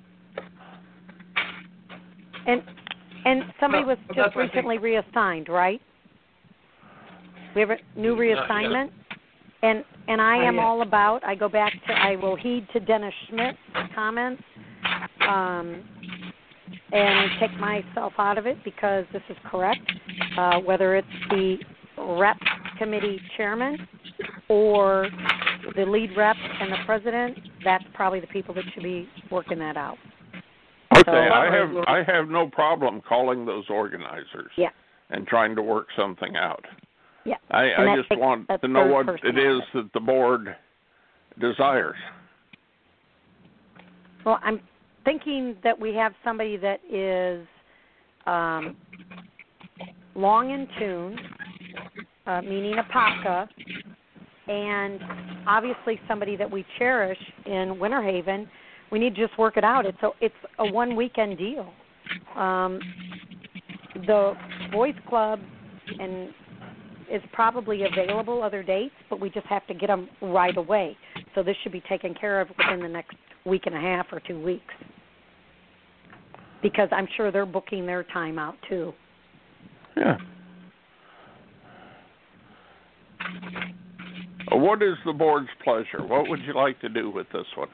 And and somebody was Well, just that's what I think. recently reassigned, right? We have a new Not yet. reassignment, and and I Not am yet. all about. I go back to. I will heed to Dennis Schmidt's comments, um, and take myself out of it because this is correct. Uh, whether it's the rep committee chairman or the lead rep and the president, that's probably the people that should be working that out. Okay, So- I have I have no problem calling those organizers Yeah. and trying to work something out. Yeah. I, And I that just takes want a to know third what person it out of is that the board desires. Well, I'm thinking that we have somebody that is um, long in tune, uh, meaning a P A C A, and obviously somebody that we cherish in Winter Haven. We need to just work it out. It's a it's a one weekend deal. Um, the Boys Club and is probably available other dates, but we just have to get them right away. So this should be taken care of within the next week and a half or two weeks, because I'm sure they're booking their time out too. Yeah. What is the board's pleasure? What would you like to do with this one?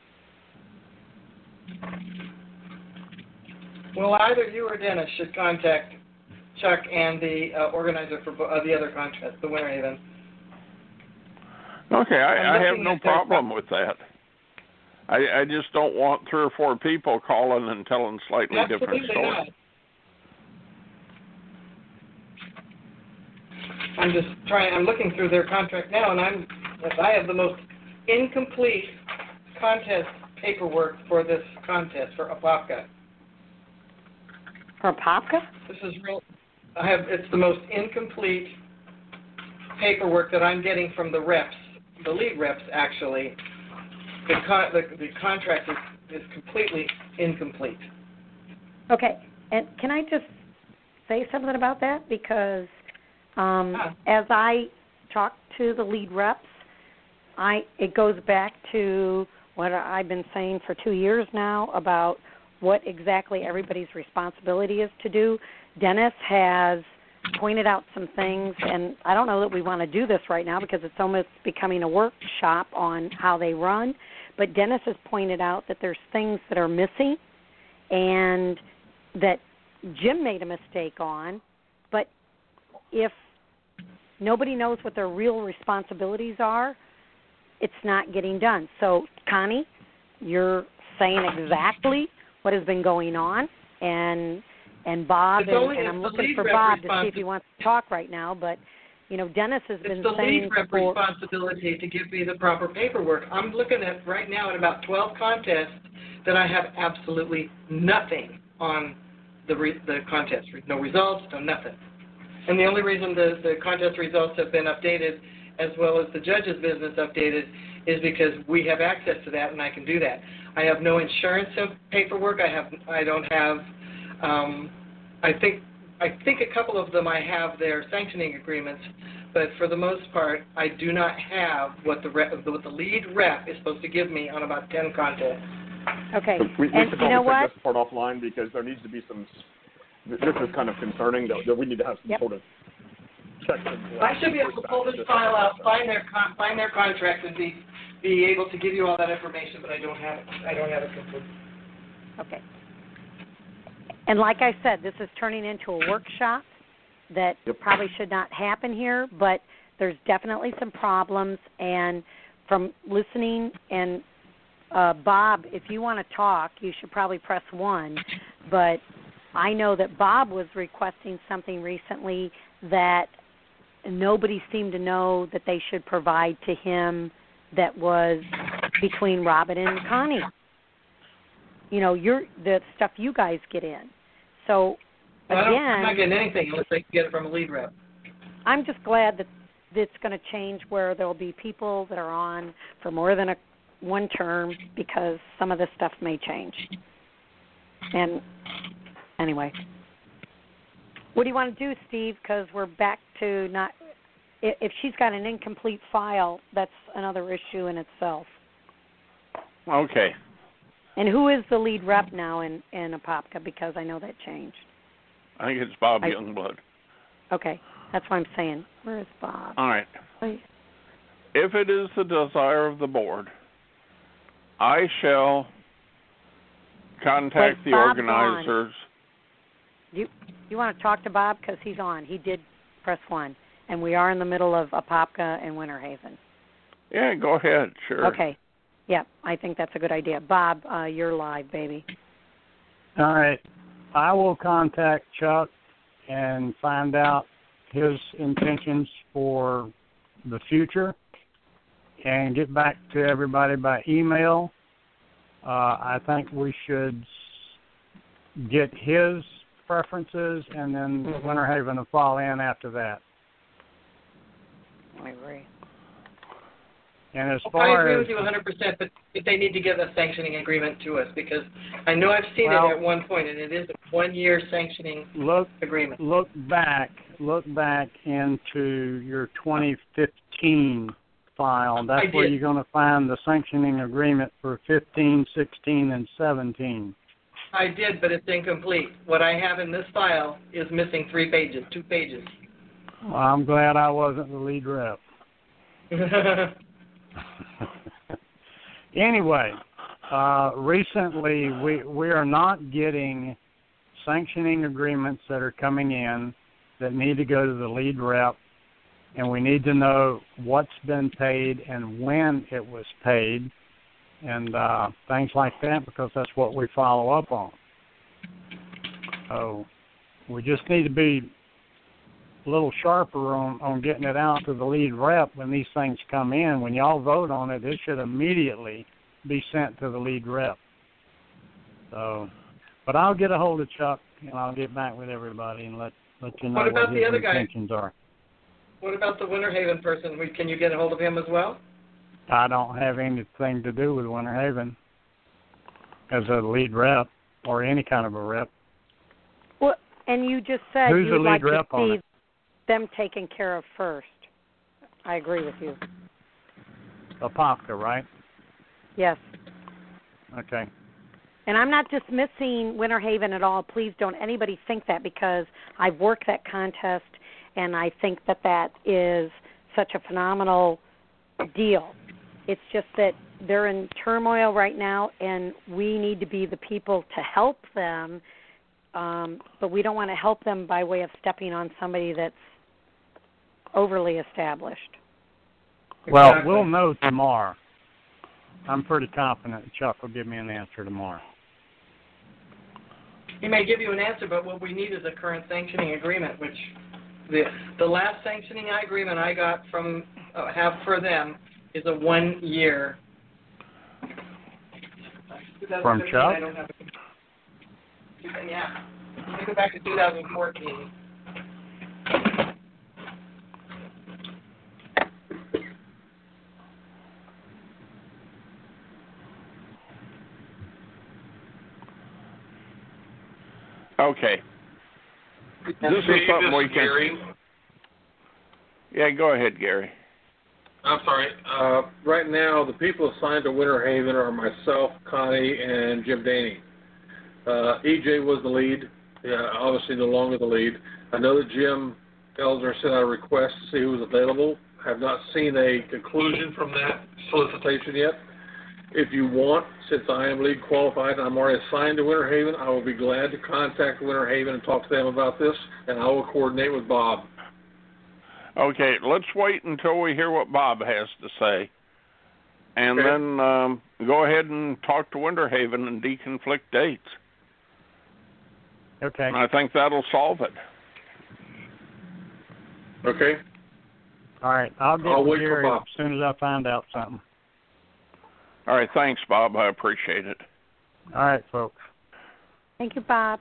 Well, either you or Dennis should contact Chuck and the uh, organizer for uh, the other contest, the Winter Haven. Okay, I, I I'm have looking no at their- problem with that. I, I just don't want three or four people calling and telling slightly different Absolutely stories. not. I'm just trying. I'm looking through their contract now, and I'm. I have the most incomplete contest paperwork for this contest for Apopka. For Apopka? This is real. I have. It's the most incomplete paperwork that I'm getting from the reps, the lead reps actually. The con- the, the contract is, is completely incomplete. Okay, and can I just say something about that? Because um, Ah. as I talk to the lead reps, I it goes back to what I've been saying for two years now about what exactly everybody's responsibility is to do. Dennis has pointed out some things, and I don't know that we want to do this right now because it's almost becoming a workshop on how they run, but Dennis has pointed out that there's things that are missing and that Jim made a mistake on, but if nobody knows what their real responsibilities are, it's not getting done. So, Connie, you're saying exactly what has been going on, and and Bob, It's and, only and if I'm the looking lead for rep Bob to see responsi- if he wants to talk right now, but, you know, Dennis has It's been the saying lead rep for... responsibility to give me the proper paperwork. I'm looking at right now at about twelve contests that I have absolutely nothing on the re- the contest. No results, no nothing. And the only reason the, the contest results have been updated as well as the judge's business updated is because we have access to that and I can do that. I have no insurance paperwork. I have I don't have um, I think I think a couple of them I have their sanctioning agreements, but for the most part I do not have what the rep, what the lead rep is supposed to give me on about ten contests. Okay, So we, we and should you know probably take what? this part offline because there needs to be some. This is kind of concerning that, that we need to have some Yep. sort of checks and I should be able to pull this file out, find their con- find their contract, and be be able to give you all that information, but I don't have it. I don't have it complete. Okay. And like I said, this is turning into a workshop that Yep. probably should not happen here, but there's definitely some problems. And from listening, and uh, Bob, if you want to talk, you should probably press one. But I know that Bob was requesting something recently that nobody seemed to know that they should provide to him that was between Robin and Connie. You know, you're the stuff you guys get in. So, Well, I don't, I'm again, not getting anything unless I can get it from a lead rep. I'm just glad that it's going to change where there will be people that are on for more than a one term because some of this stuff may change. And anyway, what do you want to do, Steve? Because we're back to not. If she's got an incomplete file, that's another issue in itself. Okay. And who is the lead rep now in, in Apopka? Because I know that changed. I think it's Bob I, Youngblood. Okay. That's what I'm saying. Where is Bob? All right. Please. If it is the desire of the board, I shall contact Wait, the Bob's organizers. On. You you want to talk to Bob? Because he's on. He did press one. And we are in the middle of Apopka and Winter Haven. Yeah, go ahead. Sure. Okay. Yeah, I think that's a good idea. Bob, uh, you're live, baby. All right. I will contact Chuck and find out his intentions for the future and get back to everybody by email. Uh, I think we should get his preferences and then Mm-hmm. Winter Haven to fall in after that. I agree. And as I far agree as with you one hundred percent, but they need to give a sanctioning agreement to us because I know I've seen well, it at one point, and it is a one-year sanctioning look, agreement. Look back, look back into your twenty fifteen file. That's where you're going to find the sanctioning agreement for fifteen, sixteen, and seventeen. I did, but it's incomplete. What I have in this file is missing three pages, two pages. Well, I'm glad I wasn't the lead rep. Anyway, uh, recently we we are not getting sanctioning agreements that are coming in that need to go to the lead rep, and we need to know what's been paid and when it was paid, and uh, things like that, because that's what we follow up on. So we just need to be a little sharper on, on getting it out to the lead rep when these things come in. When y'all vote on it, it should immediately be sent to the lead rep. So, but I'll get a hold of Chuck and I'll get back with everybody and let let you know What about what the his other guy? intentions are. What about the Winter Haven person? We- Can you get a hold of him as well? I don't have anything to do with Winter Haven as a lead rep or any kind of a rep. Well, and you just said Who's you'd the lead like to rep on see it? them taken care of first. I agree with you. Apopka, right? Yes. Okay. And I'm not dismissing Winter Haven at all. Please don't anybody think that, because I've worked that contest, and I think that that is such a phenomenal deal. It's just that they're in turmoil right now, and we need to be the people to help them, um, but we don't want to help them by way of stepping on somebody that's overly established. Well, Exactly. we'll know tomorrow. I'm pretty confident Chuck will give me an answer tomorrow. He may give you an answer, but what we need is a current sanctioning agreement, which the the last sanctioning agreement I got from uh, have for them is a one year. From Chuck? I don't have it. Yeah. Let me go back to two thousand fourteen. Okay. This is something we can. Gary. Yeah, go ahead, Gary. I'm sorry. Uh, right now, the people assigned to Winter Haven are myself, Connie, and Jim Daney. Uh, E J was the lead, yeah, obviously no longer the lead. I know that Jim Elder sent out a request to see who was available. Have not seen a conclusion from that solicitation yet. If you want, since I am lead qualified and I'm already assigned to Winter Haven, I will be glad to contact Winter Haven and talk to them about this, and I will coordinate with Bob. Okay, let's wait until we hear what Bob has to say. And Okay. then um, go ahead and talk to Winter Haven and deconflict dates. Okay. And I think that'll solve it. Okay? All right. I'll get I'll with wait for Gary Bob. as soon as I find out something. All right, thanks, Bob. I appreciate it. All right, folks. Thank you, Bob.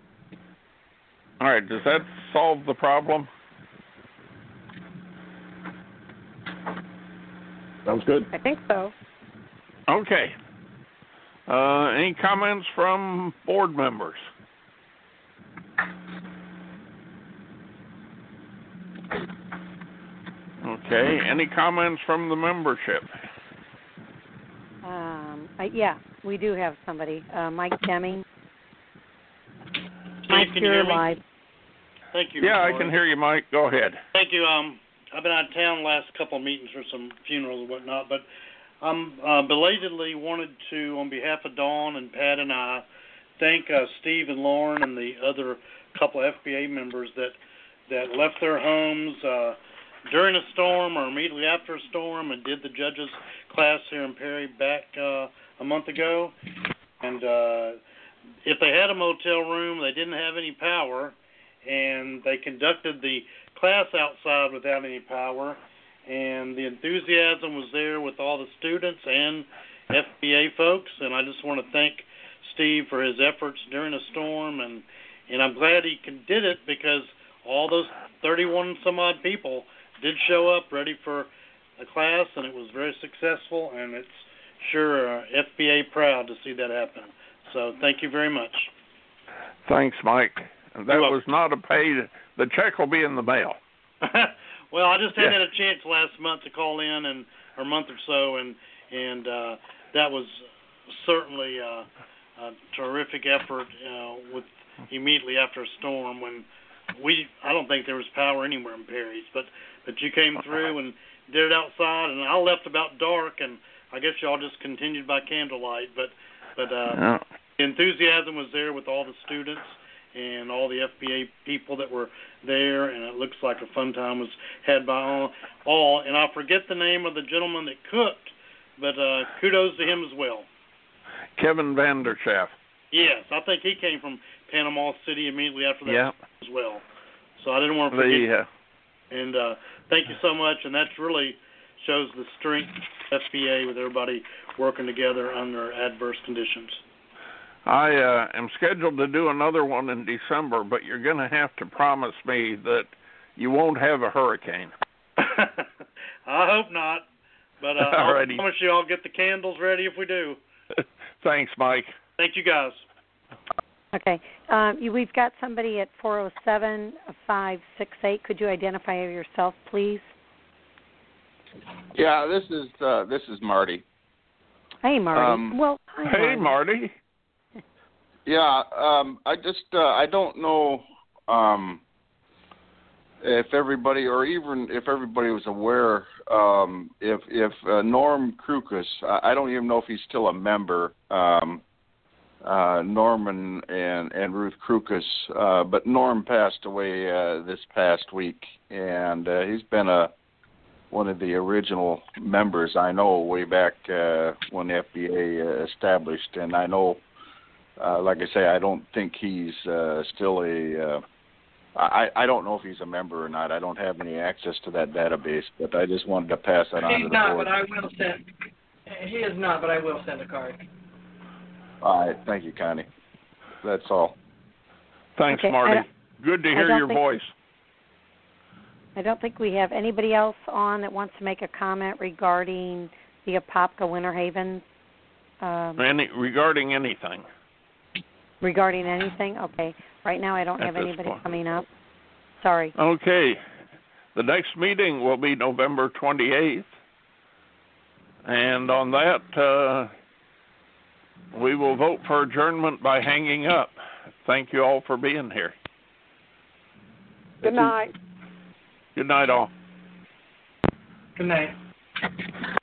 All right, does that solve the problem? Sounds good. I think so. Okay. Uh, any comments from board members? Okay. Any comments from the membership? Um, I, yeah, we do have somebody. Uh, Mike Deming. Steve, Mike, can you you're hear me? live. Thank you. Yeah, I Lori. can hear you, Mike. Go ahead. Thank you. Um, I've been out of town the last couple of meetings for some funerals and whatnot, but I'm uh, belatedly wanted to, on behalf of Dawn and Pat and I, thank uh, Steve and Lauren and the other couple F B A members that that left their homes uh, during a storm or immediately after a storm and did the judges class here in Perry back uh, a month ago. And uh, if they had a motel room, they didn't have any power, and they conducted the class outside without any power, and the enthusiasm was there with all the students and F B A folks, and I just want to thank Steve for his efforts during a storm, and, and I'm glad he can, did it because all those thirty-one some odd people did show up ready for a class, and it was very successful, and it's sure uh, F B A proud to see that happen. So thank you very much. Thanks, Mike. That was not a paid. The check will be in the mail. Well, I just hadn't Yeah. had a chance last month to call in, and or a month or so, and and uh, that was certainly uh, a terrific effort uh, with immediately after a storm when we I don't think there was power anywhere in Perry's, but but you came through and did it outside, and I left about dark, and I guess y'all just continued by candlelight, but but uh, Yeah. the enthusiasm was there with all the students and all the F B A people that were there, and it looks like a fun time was had by all. all. And I forget the name of the gentleman that cooked, but uh, kudos to him as well. Kevin Vanderschaft. Yes, I think he came from Panama City immediately after that Yeah. as well. So I didn't want to forget. The, uh, And uh, thank you so much, and that really shows the strength of F B A with everybody working together under adverse conditions. I uh, am scheduled to do another one in December, but you're going to have to promise me that you won't have a hurricane. I hope not, but uh, I'll Alrighty. promise you I'll get the candles ready if we do. Thanks, Mike. Thank you, guys. Okay. Um, you, we've got somebody at four oh seven, five six eight. Could you identify yourself, please? Yeah, this is uh, this is Marty. Hey, Marty. Um, well, hi, Hey, Marty. Marty. Yeah, um, I just uh, I don't know um, if everybody, or even if everybody was aware, um, if if uh, Norm Krukus, I I don't even know if he's still a member. Um, uh, Norman and and Ruth Krukus, uh, but Norm passed away uh, this past week, and uh, he's been a one of the original members I know way back uh, when the F B A uh, established, and I know. Uh, like I say, I don't think he's uh, still a. Uh, I I don't know if he's a member or not. I don't have any access to that database, but I just wanted to pass that on to He's the not, board. but I will send. He is not, but I will send a card. All right, thank you, Connie. That's all. Thanks, Okay, I Marty. don't- Good to I hear don't your think- voice. I don't think we have anybody else on that wants to make a comment regarding the Apopka Winter Haven. Um, Any regarding anything. regarding anything? Okay. Right now I don't At have this anybody point. coming up. Sorry. Okay. The next meeting will be November twenty-eighth. And on that, uh, we will vote for adjournment by hanging up. Thank you all for being here. Good night. Good night, all. Good night.